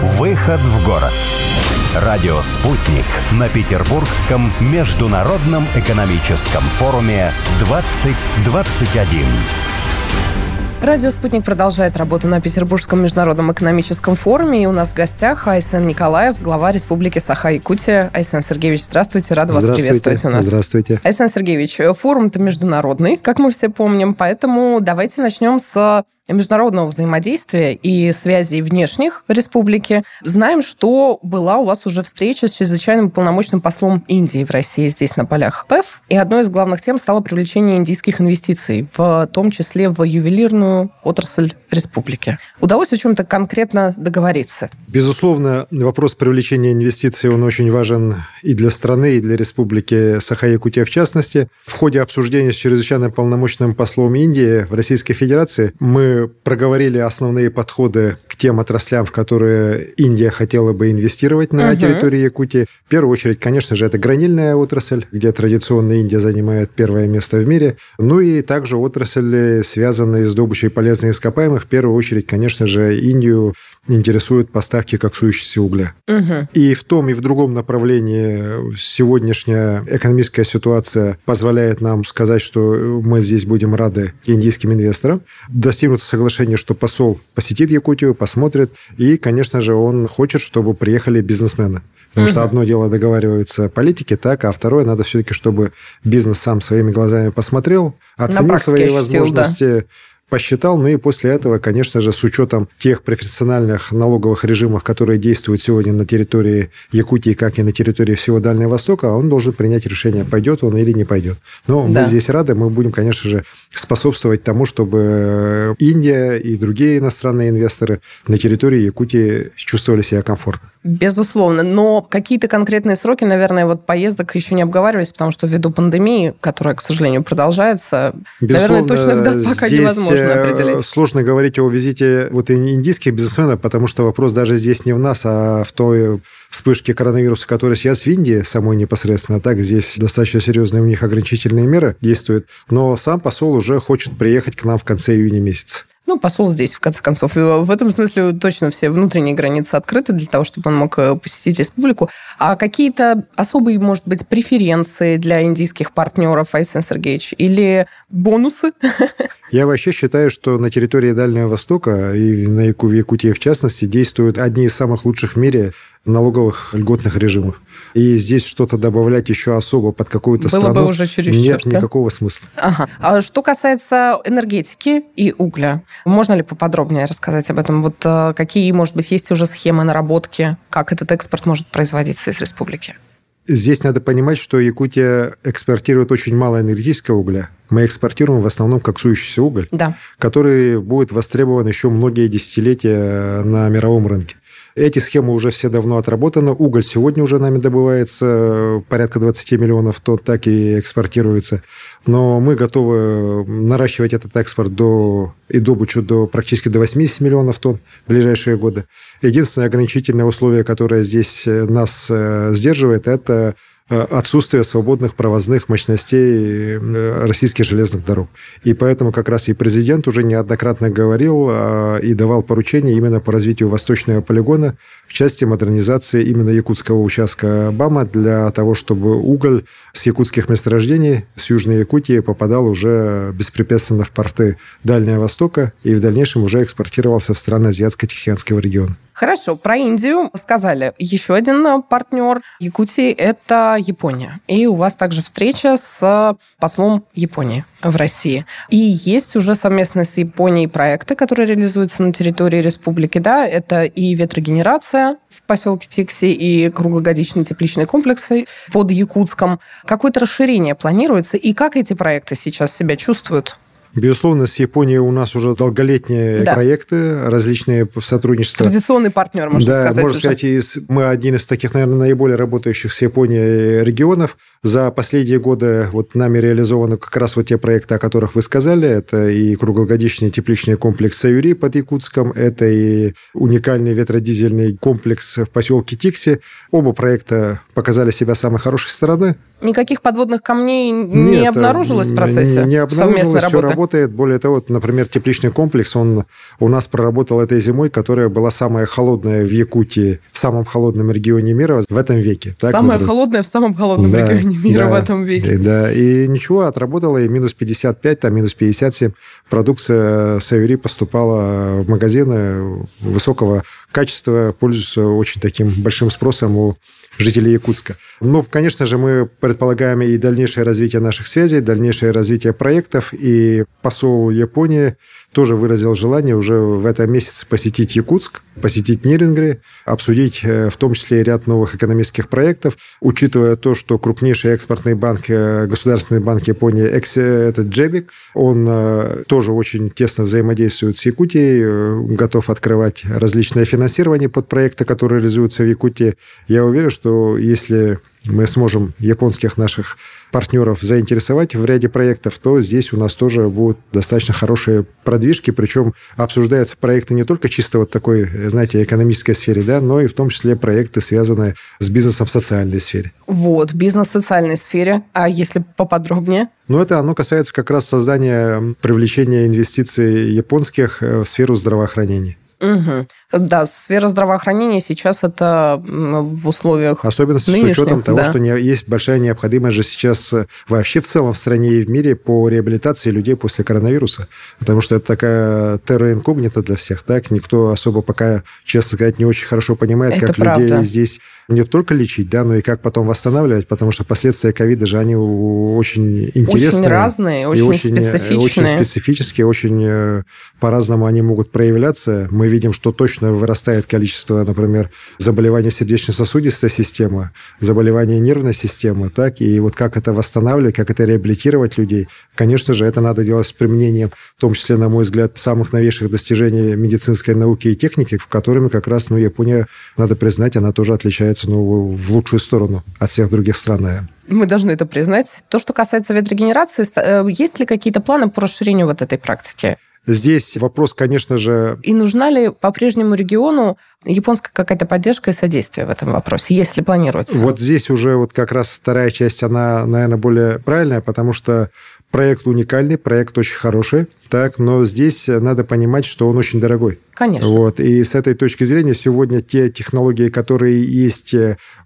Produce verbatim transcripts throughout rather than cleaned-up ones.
Выход в город. Радио «Спутник» на Петербургском международном экономическом форуме двадцать двадцать один. Радио «Спутник» продолжает работу на Петербургском международном экономическом форуме. И у нас в гостях Айсен Николаев, глава Республики Саха-Якутия. Айсен Сергеевич, здравствуйте. Рада вас приветствовать у нас. Здравствуйте. Айсен Сергеевич, форум-то международный, как мы все помним. Поэтому давайте начнем с международного взаимодействия и связей внешних республики. Знаем, что была у вас уже встреча с чрезвычайным полномочным послом Индии в России здесь на полях ПЭФ. И одной из главных тем стало привлечение индийских инвестиций, в том числе в ювелирную отрасль республики. Удалось о чем-то конкретно договориться? Безусловно, вопрос привлечения инвестиций, он очень важен и для страны, и для республики Саха-Якутия в частности. В ходе обсуждения с чрезвычайным полномочным послом Индии в Российской Федерации мы проговорили основные подходы к тем отраслям, в которые Индия хотела бы инвестировать на uh-huh. территории Якутии. В первую очередь, конечно же, это гранильная отрасль, где традиционно Индия занимает первое место в мире. Ну и также отрасли, связанные с добычей полезных ископаемых. В первую очередь, конечно же, Индию интересуют поставки коксующегося угля. Угу. И в том, и в другом направлении сегодняшняя экономическая ситуация позволяет нам сказать, что мы здесь будем рады индийским инвесторам. Достигнуто соглашение, что посол посетит Якутию, посмотрит, и, конечно же, он хочет, чтобы приехали бизнесмены. Потому угу. что одно дело договариваются политики, так, а второе, надо все-таки, чтобы бизнес сам своими глазами посмотрел, оценил свои возможности, да. посчитал, ну и после этого, конечно же, с учетом тех преференциальных налоговых режимов, которые действуют сегодня на территории Якутии, как и на территории всего Дальнего Востока, он должен принять решение, пойдет он или не пойдет. Но да. мы здесь рады, мы будем, конечно же, способствовать тому, чтобы Индия и другие иностранные инвесторы на территории Якутии чувствовали себя комфортно. Безусловно. Но какие-то конкретные сроки, наверное, вот поездок еще не обговаривались, потому что ввиду пандемии, которая, к сожалению, продолжается, безусловно, наверное, точных дат пока невозможно определить. Сложно говорить о визите вот индийских бизнесменов, потому что вопрос даже здесь не в нас, а в той вспышке коронавируса, которая сейчас в Индии самой непосредственно. Так, здесь достаточно серьезные у них ограничительные меры действуют. Но сам посол уже хочет приехать к нам в конце июня месяца. Ну, посол здесь, в конце концов. И в этом смысле точно все внутренние границы открыты для того, чтобы он мог посетить республику. А какие-то особые, может быть, преференции для индийских партнеров, Айсен Сергеевич, или бонусы? Я вообще считаю, что на территории Дальнего Востока и на Яку, в Якутии в частности действуют одни из самых лучших в мире налоговых льготных режимов. И здесь что-то добавлять еще особо под какую-то Было страну бы уже чересчур, нет да? никакого смысла. Ага. А что касается энергетики и угля, можно ли поподробнее рассказать об этом? Вот какие, может быть, есть уже схемы наработки, как этот экспорт может производиться из республики? Здесь надо понимать, что Якутия экспортирует очень мало энергетического угля. Мы экспортируем в основном коксующийся уголь, да. который будет востребован еще многие десятилетия на мировом рынке. Эти схемы уже все давно отработаны. Уголь сегодня уже нами добывается порядка двадцать миллионов тонн, так и экспортируется. Но мы готовы наращивать этот экспорт до, и добычу до, практически до восемьдесят миллионов тонн в ближайшие годы. Единственное ограничительное условие, которое здесь нас сдерживает, это отсутствие свободных провозных мощностей российских железных дорог. И поэтому как раз и президент уже неоднократно говорил и давал поручения именно по развитию восточного полигона в части модернизации именно якутского участка БАМа для того, чтобы уголь с якутских месторождений, с Южной Якутии попадал уже беспрепятственно в порты Дальнего Востока и в дальнейшем уже экспортировался в страны Азиатско-Тихоокеанского региона. Хорошо, про Индию сказали. Еще один партнер Якутии – это Япония. И у вас также встреча с послом Японии в России. И есть уже совместно с Японией проекты, которые реализуются на территории республики. Да? Это и ветрогенерация в поселке Тикси, и круглогодичные тепличные комплексы под Якутском. Какое-то расширение планируется? И как эти проекты сейчас себя чувствуют? Безусловно, с Японией у нас уже долголетние да. проекты, различные сотрудничества. Традиционный партнер, можно да, сказать. Можно уже. сказать, из, мы один из таких, наверное, наиболее работающих с Японией регионов. За последние годы вот нами реализованы как раз вот те проекты, о которых вы сказали. Это и круглогодичный тепличный комплекс «Саюри» под Якутском, это и уникальный ветродизельный комплекс в поселке Тикси. Оба проекта показали себя с самой хорошей стороны. Никаких подводных камней не Нет, обнаружилось в процессе не, не обнаружилось, совместной все работы? работает. Более того, например, тепличный комплекс, он у нас проработал этой зимой, которая была самая холодная в Якутии, в самом холодном регионе мира в этом веке. Так, самая например. холодная в самом холодном да, регионе мира да, в этом веке. Да, и ничего, отработала, и минус пятьдесят пять, там минус пятьдесят семь. Продукция «Саюри» поступала в магазины высокого качества, пользуется очень таким большим спросом у жителей Якутска. Ну, конечно же, мы предполагаем и дальнейшее развитие наших связей, дальнейшее развитие проектов, и посол Японии тоже выразил желание уже в этом месяце посетить Якутск, посетить Нирингри, обсудить в том числе и ряд новых экономических проектов, учитывая то, что крупнейший экспортный банк, государственный банк Японии, это Джебик, он тоже очень тесно взаимодействует с Якутией, готов открывать различные финансирования под проекты, которые реализуются в Якутии. Я уверен, что если мы сможем японских наших партнеров заинтересовать в ряде проектов, то здесь у нас тоже будут достаточно хорошие продвижки, причем обсуждаются проекты не только чисто вот такой, знаете, экономической сфере, да, но и в том числе проекты, связанные с бизнесом в социальной сфере. Вот, бизнес в социальной сфере. А если поподробнее? Ну, это оно касается как раз создания, привлечения инвестиций японских в сферу здравоохранения. Угу. Да, сфера здравоохранения сейчас это в условиях особенно с учетом того, да. что не, есть большая необходимость же сейчас вообще в целом в стране и в мире по реабилитации людей после коронавируса. Потому что это такая терра инкогнита для всех. Так? Никто особо пока, честно сказать, не очень хорошо понимает, это как правда. Людей здесь не только лечить, да, но и как потом восстанавливать, потому что последствия ковида же они очень интересные. Очень разные, очень, очень специфичные. Очень специфические, очень по-разному они могут проявляться. Мы видим, что точно вырастает количество, например, заболеваний сердечно-сосудистой системы, заболеваний нервной системы, так, и вот как это восстанавливать, как это реабилитировать людей. Конечно же, это надо делать с применением, в том числе, на мой взгляд, самых новейших достижений медицинской науки и техники, в которыми как раз, ну, Япония, надо признать, она тоже отличается, ну, в лучшую сторону от всех других стран, наверное. Мы должны это признать. То, что касается ветрогенерации, есть ли какие-то планы по расширению вот этой практики? Здесь вопрос, конечно же... И нужна ли по-прежнему региону японская какая-то поддержка и содействие в этом вопросе, если планируется? Вот здесь уже вот как раз вторая часть, она, наверное, более правильная, потому что проект уникальный, проект очень хороший, так, но здесь надо понимать, что он очень дорогой. Конечно. Вот, и с этой точки зрения сегодня те технологии, которые есть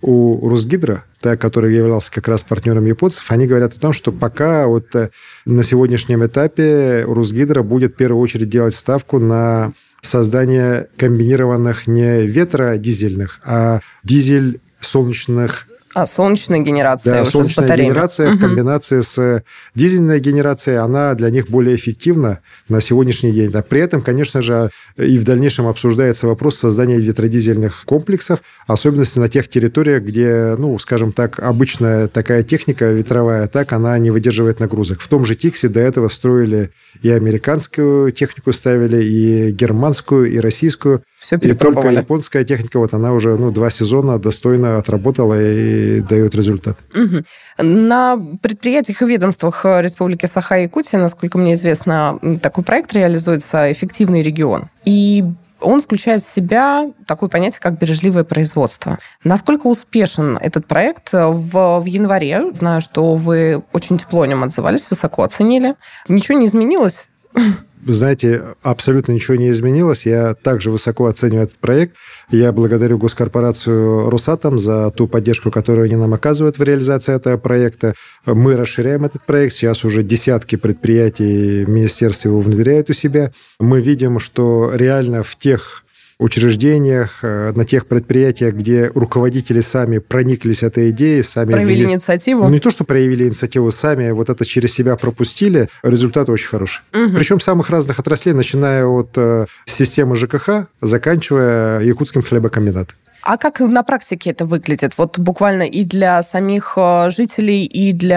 у Русгидро, так, который являлся как раз партнером японцев, они говорят о том, что пока вот на сегодняшнем этапе Русгидро будет в первую очередь делать ставку на создание комбинированных не ветродизельных, а дизель-солнечных. А, солнечная генерация. Да, уже солнечная генерация в комбинации с дизельной генерацией, она для них более эффективна на сегодняшний день. Да, при этом, конечно же, и в дальнейшем обсуждается вопрос создания ветродизельных комплексов, особенно на тех территориях, где, ну, скажем так, обычная такая техника ветровая, так, она не выдерживает нагрузок. В том же Тикси до этого строили и американскую технику ставили, и германскую, и российскую. Все и только японская техника, вот она уже ну, два сезона достойно отработала и дает результат. Угу. На предприятиях и ведомствах Республики Саха-Якутия, насколько мне известно, такой проект реализуется «Эффективный регион». И он включает в себя такое понятие, как бережливое производство. Насколько успешен этот проект? В, в январе, знаю, что вы очень тепло о нем отзывались, высоко оценили. Ничего не изменилось? Знаете, абсолютно ничего не изменилось. Я также высоко оцениваю этот проект. Я благодарю госкорпорацию «Росатом» за ту поддержку, которую они нам оказывают в реализации этого проекта. Мы расширяем этот проект. Сейчас уже десятки предприятий министерства его внедряют у себя. Мы видим, что реально в тех учреждениях, на тех предприятиях, где руководители сами прониклись этой идеей, сами... Проявили ввели... инициативу. Ну, не то, что проявили инициативу, сами вот это через себя пропустили, результат очень хороший. Угу. Причем в самых разных отраслей, начиная от э, системы ЖКХ, заканчивая якутским хлебокомбинатом. А как на практике это выглядит? Вот буквально и для самих жителей, и для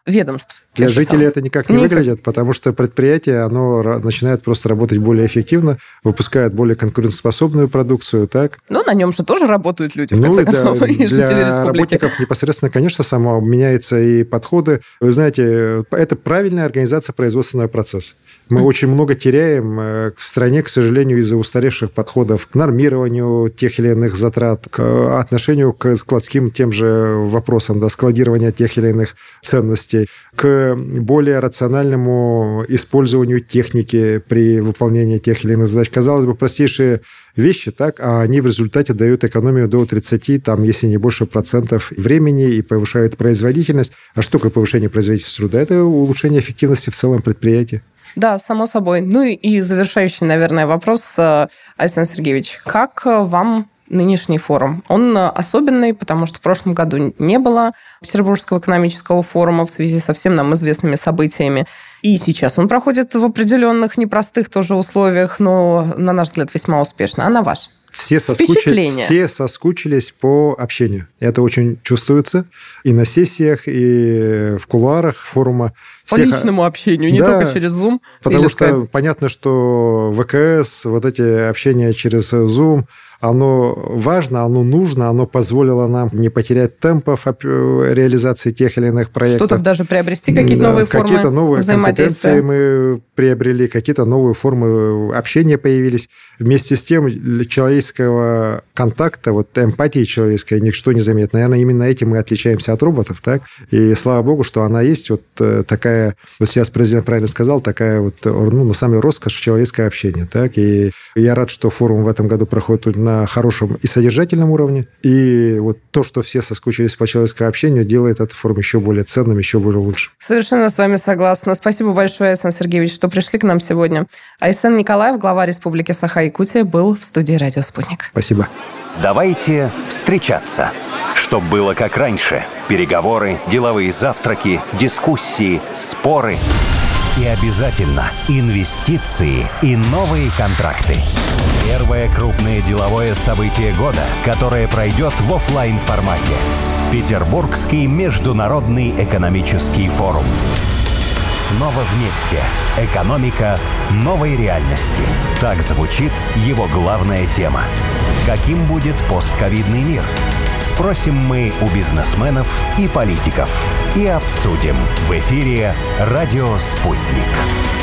ведомств. Для жителей самых. это никак не Никак. выглядит, потому что предприятие, оно начинает просто работать более эффективно, выпускает более конкурентоспособную продукцию, так? Но на нем же тоже работают люди, в Ну, конце да, концов, и для жители республики. работников непосредственно, конечно, само меняются и подходы. Вы знаете, это правильная организация производственного процесса. Мы mm. очень много теряем в стране, к сожалению, из-за устаревших подходов к нормированию тех или иных затрат, к отношению к складским тем же вопросам, да, складирования тех или иных ценностей, к более рациональному использованию техники при выполнении тех или иных задач. Казалось бы, простейшие вещи, так, а они в результате дают экономию до тридцати, там, если не больше процентов времени и повышают производительность. А что такое повышение производительности труда? Это улучшение эффективности в целом предприятия. Да, само собой. Ну и завершающий, наверное, вопрос, Александр Сергеевич. Как вам нынешний форум? Он особенный, потому что в прошлом году не было Петербургского экономического форума в связи со всем нам известными событиями. И сейчас он проходит в определенных непростых тоже условиях, но, на наш взгляд, весьма успешно. А на ваш? Все соскучились, все соскучились по общению. Это очень чувствуется и на сессиях, и в кулуарах форума. По Всех... личному общению, не да, только через Zoom. Потому или что Skype. Понятно, что ВКС, вот эти общения через Zoom, оно важно, оно нужно, оно позволило нам не потерять темпов реализации тех или иных проектов. Что-то даже приобрести, какие-то да, новые формы какие-то новые взаимодействия. компетенции мы приобрели, какие-то новые формы общения появились. Вместе с тем человеческого контакта, вот эмпатии человеческой ничто не заменит. Наверное, именно этим мы отличаемся от роботов, так? И слава богу, что она есть, вот такая, вот сейчас президент правильно сказал, такая вот, ну, на самом деле, роскошь человеческое общение, так? И я рад, что форум в этом году проходит на хорошем и содержательном уровне. И вот то, что все соскучились по человеческому общению, делает этот форум еще более ценным, еще более лучшим. Совершенно с вами согласна. Спасибо большое, Александр Сергеевич, что пришли к нам сегодня. Айсен Николаев, глава Республики Саха-Якутия, был в студии «Радио Спутник». Спасибо. Давайте встречаться, чтоб было как раньше. Переговоры, деловые завтраки, дискуссии, споры. И обязательно инвестиции и новые контракты. Первое крупное деловое событие года, которое пройдет в офлайн-формате. Петербургский международный экономический форум. Снова вместе. Экономика новой реальности. Так звучит его главная тема. Каким будет постковидный мир? Спросим мы у бизнесменов и политиков. И обсудим в эфире «Радио Спутник».